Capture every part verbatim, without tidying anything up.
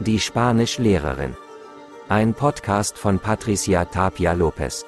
Die Spanischlehrerin. Ein Podcast von Patricia Tapia Lopez.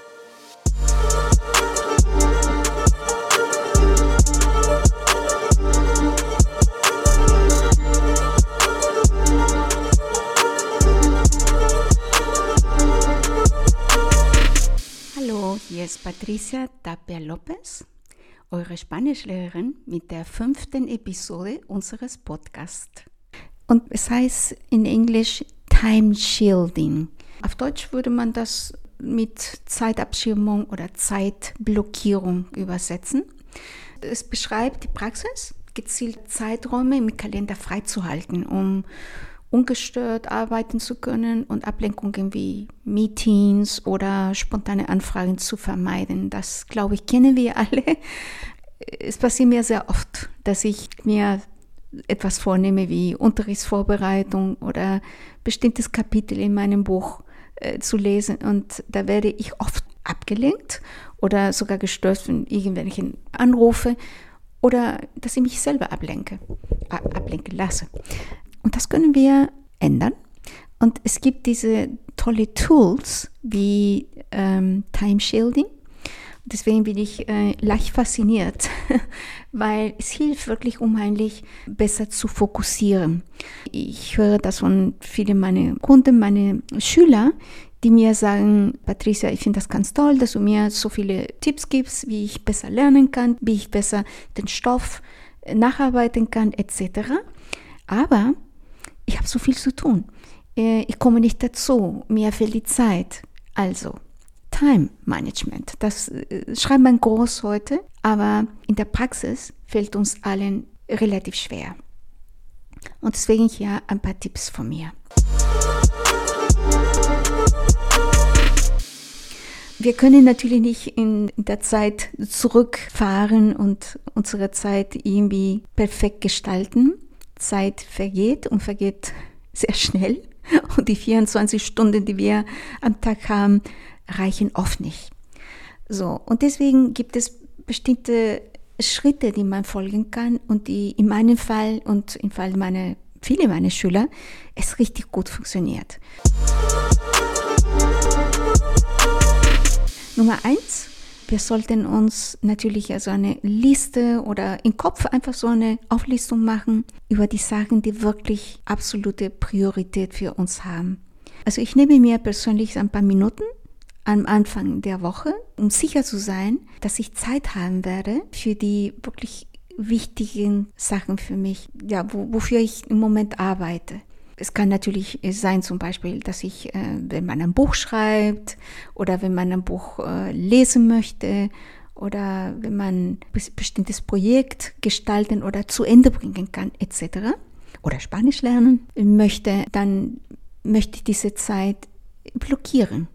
Hallo, hier ist Patricia Tapia Lopez, eure Spanischlehrerin mit der fünften Episode unseres Podcasts. Und es heißt in Englisch Time Shielding. Auf Deutsch würde man das mit Zeitabschirmung oder Zeitblockierung übersetzen. Es beschreibt die Praxis, gezielt Zeiträume im Kalender freizuhalten, um ungestört arbeiten zu können und Ablenkungen wie Meetings oder spontane Anfragen zu vermeiden. Das, glaube ich, kennen wir alle. Es passiert mir sehr oft, dass ich mir etwas vornehme wie Unterrichtsvorbereitung oder bestimmtes Kapitel in meinem Buch äh, zu lesen, und da werde ich oft abgelenkt oder sogar gestört von irgendwelchen Anrufe oder dass ich mich selber ablenke, äh, ablenken lasse. Und das können wir ändern. Und es gibt diese tolle Tools wie ähm, Time Shielding. Deswegen bin ich äh, leicht fasziniert, weil es hilft wirklich unheimlich, besser zu fokussieren. Ich höre das von vielen meiner Kunden, meine Schüler, die mir sagen: Patricia, ich finde das ganz toll, dass du mir so viele Tipps gibst, wie ich besser lernen kann, wie ich besser den Stoff nacharbeiten kann, et cetera. Aber ich habe so viel zu tun. Ich komme nicht dazu, mir fehlt die Zeit. Also Time Management, das äh, schreibt man groß heute, aber in der Praxis fällt uns allen relativ schwer. Und deswegen hier ein paar Tipps von mir. Wir können natürlich nicht in der Zeit zurückfahren und unsere Zeit irgendwie perfekt gestalten. Zeit vergeht und vergeht sehr schnell. Und die vierundzwanzig Stunden, die wir am Tag haben, reichen oft nicht. So, und deswegen gibt es bestimmte Schritte, die man folgen kann und die in meinem Fall und im Fall meiner, viele meiner Schüler, es richtig gut funktioniert. Nummer eins, wir sollten uns natürlich also eine Liste oder im Kopf einfach so eine Auflistung machen über die Sachen, die wirklich absolute Priorität für uns haben. Also ich nehme mir persönlich ein paar Minuten am Anfang der Woche, um sicher zu sein, dass ich Zeit haben werde für die wirklich wichtigen Sachen für mich, ja, wo, wofür ich im Moment arbeite. Es kann natürlich sein, zum Beispiel, dass ich, äh, wenn man ein Buch schreibt oder wenn man ein Buch äh, lesen möchte oder wenn man ein bestimmtes Projekt gestalten oder zu Ende bringen kann, et cetera oder Spanisch lernen möchte, dann möchte ich diese Zeit blockieren.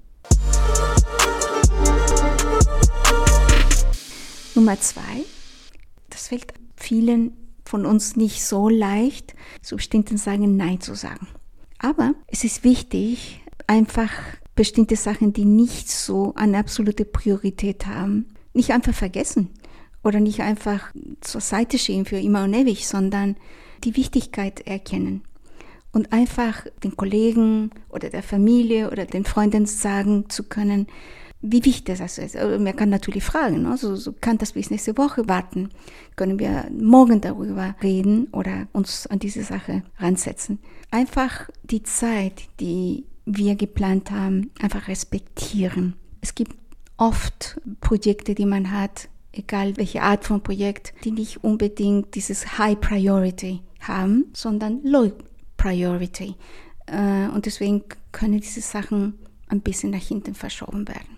Nummer zwei, das fällt vielen von uns nicht so leicht, zu bestimmten Sachen Nein zu sagen. Aber es ist wichtig, einfach bestimmte Sachen, die nicht so eine absolute Priorität haben, nicht einfach vergessen oder nicht einfach zur Seite schieben für immer und ewig, sondern die Wichtigkeit erkennen und einfach den Kollegen oder der Familie oder den Freunden sagen zu können, wie wichtig das ist. Man kann natürlich fragen, ne? so, so kann das bis nächste Woche warten. Können wir morgen darüber reden oder uns an diese Sache ransetzen. Einfach die Zeit, die wir geplant haben, einfach respektieren. Es gibt oft Projekte, die man hat, egal welche Art von Projekt, die nicht unbedingt dieses High Priority haben, sondern Low Priority. Und deswegen können diese Sachen ein bisschen nach hinten verschoben werden.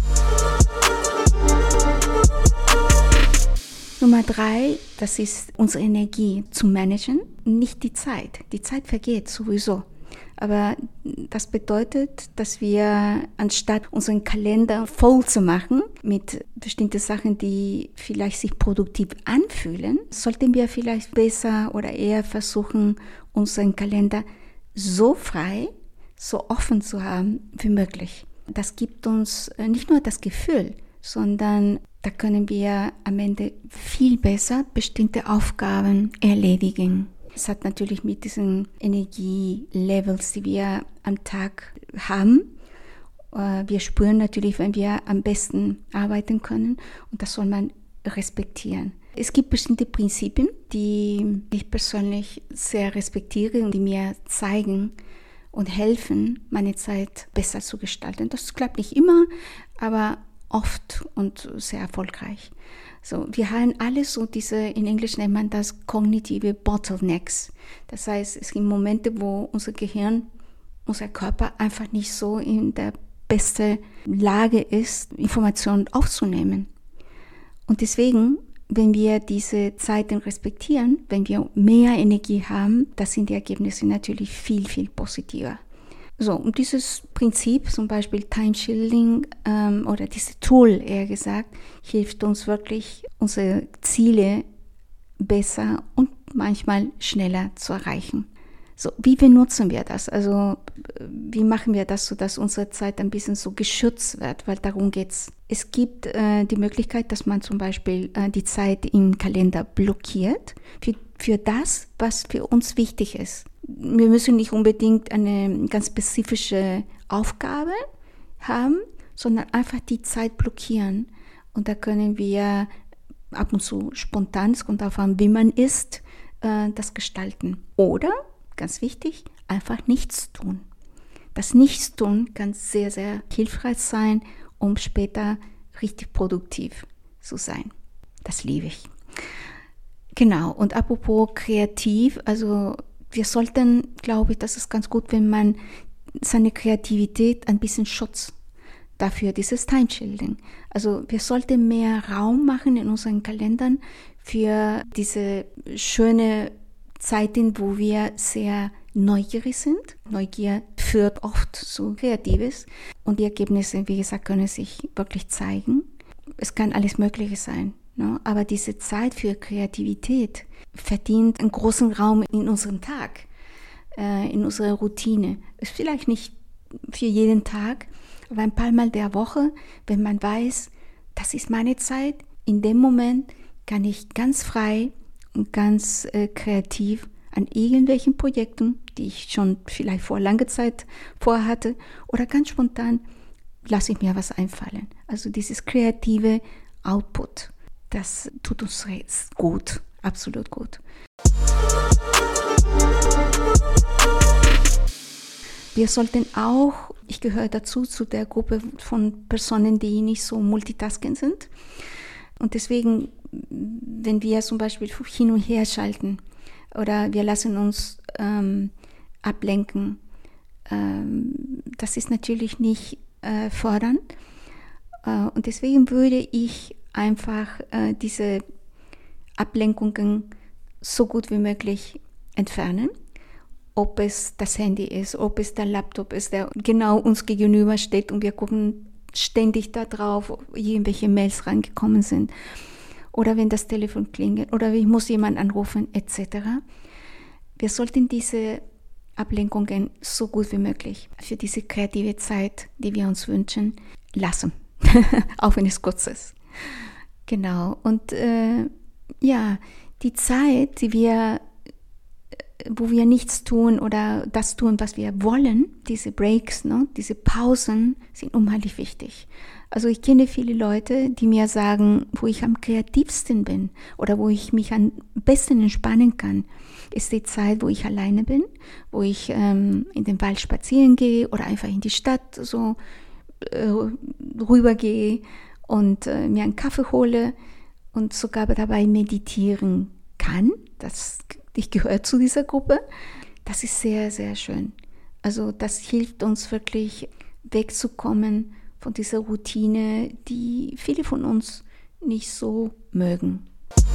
Nummer drei, das ist unsere Energie zu managen, nicht die Zeit. Die Zeit vergeht sowieso. Aber das bedeutet, dass wir anstatt unseren Kalender voll zu machen mit bestimmten Sachen, die vielleicht sich produktiv anfühlen, sollten wir vielleicht besser oder eher versuchen, unseren Kalender so frei, so offen zu haben wie möglich. Das gibt uns nicht nur das Gefühl, sondern da können wir am Ende viel besser bestimmte Aufgaben erledigen. Es hat natürlich mit diesen Energielevels, die wir am Tag haben. Wir spüren natürlich, wenn wir am besten arbeiten können und das soll man respektieren. Es gibt bestimmte Prinzipien, die ich persönlich sehr respektiere und die mir zeigen und helfen, meine Zeit besser zu gestalten. Das klappt nicht immer, aber oft und sehr erfolgreich. So, wir haben alle so diese, in Englisch nennt man das kognitive Bottlenecks. Das heißt, es gibt Momente, wo unser Gehirn, unser Körper einfach nicht so in der besten Lage ist, Informationen aufzunehmen. Und deswegen, wenn wir diese Zeiten respektieren, wenn wir mehr Energie haben, dann sind die Ergebnisse natürlich viel, viel positiver. So, und dieses Prinzip, zum Beispiel Time Shielding ähm, oder dieses Tool, eher gesagt, hilft uns wirklich, unsere Ziele besser und manchmal schneller zu erreichen. So, wie benutzen wir das? Also, wie machen wir das, sodass unsere Zeit ein bisschen so geschützt wird? Weil darum geht's. Es gibt äh, die Möglichkeit, dass man zum Beispiel äh, die Zeit im Kalender blockiert für, für das, was für uns wichtig ist. Wir müssen nicht unbedingt eine ganz spezifische Aufgabe haben, sondern einfach die Zeit blockieren. Und da können wir ab und zu spontan, es kommt darauf an, wie man ist, äh, das gestalten. Oder ganz wichtig, einfach nichts tun. Das Nichtstun kann sehr, sehr hilfreich sein, um später richtig produktiv zu sein. Das liebe ich. Genau, und apropos kreativ, also wir sollten, glaube ich, das ist ganz gut, wenn man seine Kreativität ein bisschen schützt. Dafür dieses Time Shielding. Also wir sollten mehr Raum machen in unseren Kalendern für diese schöne Zeiten, wo wir sehr neugierig sind. Neugier führt oft zu Kreatives und die Ergebnisse, wie gesagt, können sich wirklich zeigen. Es kann alles Mögliche sein, ne? Aber diese Zeit für Kreativität verdient einen großen Raum in unserem Tag, äh, in unserer Routine. Ist vielleicht nicht für jeden Tag, aber ein paar Mal der Woche, wenn man weiß, das ist meine Zeit, in dem Moment kann ich ganz frei und ganz äh, kreativ an irgendwelchen Projekten, die ich schon vielleicht vor langer Zeit vorhatte, oder ganz spontan lasse ich mir was einfallen. Also dieses kreative Output, das tut uns gut, absolut gut. Wir sollten auch, ich gehöre dazu, zu der Gruppe von Personen, die nicht so multitasking sind. Und deswegen, wenn wir zum Beispiel hin und her schalten oder wir lassen uns ähm, ablenken, ähm, das ist natürlich nicht äh, fördernd. Äh, und deswegen würde ich einfach äh, diese Ablenkungen so gut wie möglich entfernen. Ob es das Handy ist, ob es der Laptop ist, der genau uns gegenüber steht und wir gucken ständig da drauf, ob irgendwelche Mails reingekommen sind. Oder wenn das Telefon klingelt oder ich muss jemanden anrufen, et cetera. Wir sollten diese Ablenkungen so gut wie möglich für diese kreative Zeit, die wir uns wünschen, lassen. Auch wenn es kurz ist. Genau. Und äh, ja, die Zeit, die wir, wo wir nichts tun oder das tun, was wir wollen, diese Breaks, ne, diese Pausen sind unheimlich wichtig. Also ich kenne viele Leute, die mir sagen, wo ich am kreativsten bin oder wo ich mich am besten entspannen kann, ist die Zeit, wo ich alleine bin, wo ich ähm, in den Wald spazieren gehe oder einfach in die Stadt so äh, rübergehe und äh, mir einen Kaffee hole und sogar dabei meditieren kann. Das, ich gehöre zu dieser Gruppe. Das ist sehr, sehr schön. Also das hilft uns wirklich wegzukommen von dieser Routine, die viele von uns nicht so mögen.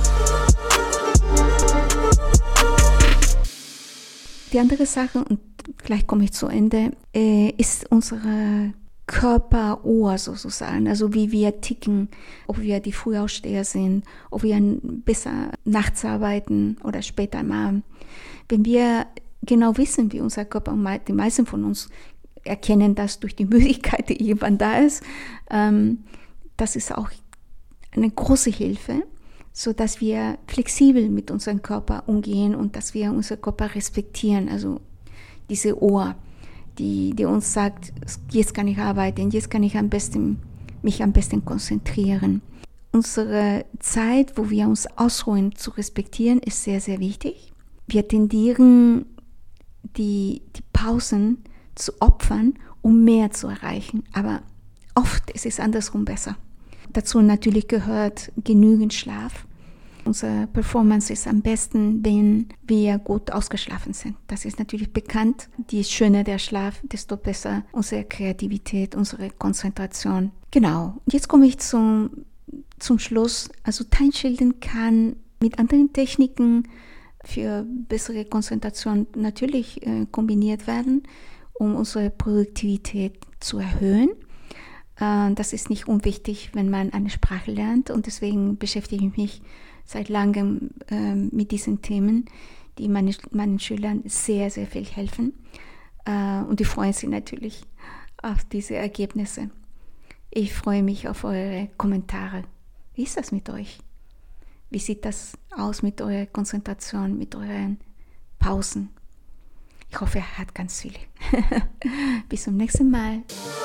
Die andere Sache, und gleich komme ich zu Ende, äh, ist unsere Körperuhr sozusagen, also wie wir ticken, ob wir die Frühaufsteher sind, ob wir besser nachts arbeiten oder später am Abend. Wenn wir genau wissen, wie unser Körper, die meisten von uns erkennen das durch die Müdigkeit, die irgendwann da ist, ähm, das ist auch eine große Hilfe, so dass wir flexibel mit unserem Körper umgehen und dass wir unseren Körper respektieren. Also diese Ohr, die, die uns sagt, jetzt kann ich arbeiten, jetzt kann ich am besten, mich am besten konzentrieren. Unsere Zeit, wo wir uns ausruhen, zu respektieren, ist sehr, sehr wichtig. Wir tendieren, die, die Pausen zu opfern, um mehr zu erreichen. Aber oft ist es andersrum besser. Dazu natürlich gehört genügend Schlaf. Unsere Performance ist am besten, wenn wir gut ausgeschlafen sind. Das ist natürlich bekannt. Je schöner der Schlaf, desto besser unsere Kreativität, unsere Konzentration. Genau. Jetzt komme ich zum, zum Schluss. Also Timeshielding kann mit anderen Techniken für bessere Konzentration natürlich äh, kombiniert werden, um unsere Produktivität zu erhöhen. Äh, das ist nicht unwichtig, wenn man eine Sprache lernt, und deswegen beschäftige ich mich seit langem äh, mit diesen Themen, die meine, meinen Schülern sehr, sehr viel helfen. Äh, und die freuen sich natürlich auf diese Ergebnisse. Ich freue mich auf eure Kommentare. Wie ist das mit euch? Wie sieht das aus mit eurer Konzentration, mit euren Pausen? Ich hoffe, ihr habt ganz viele. Bis zum nächsten Mal.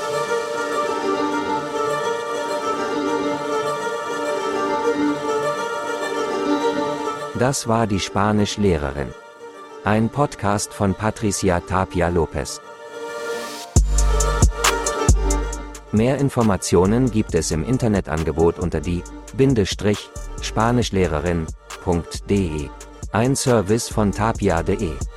Das war die Spanischlehrerin. Ein Podcast von Patricia Tapia Lopez. Mehr Informationen gibt es im Internetangebot unter die Bindestrich Spanischlehrerin punkt de. Ein Service von tapia punkt de.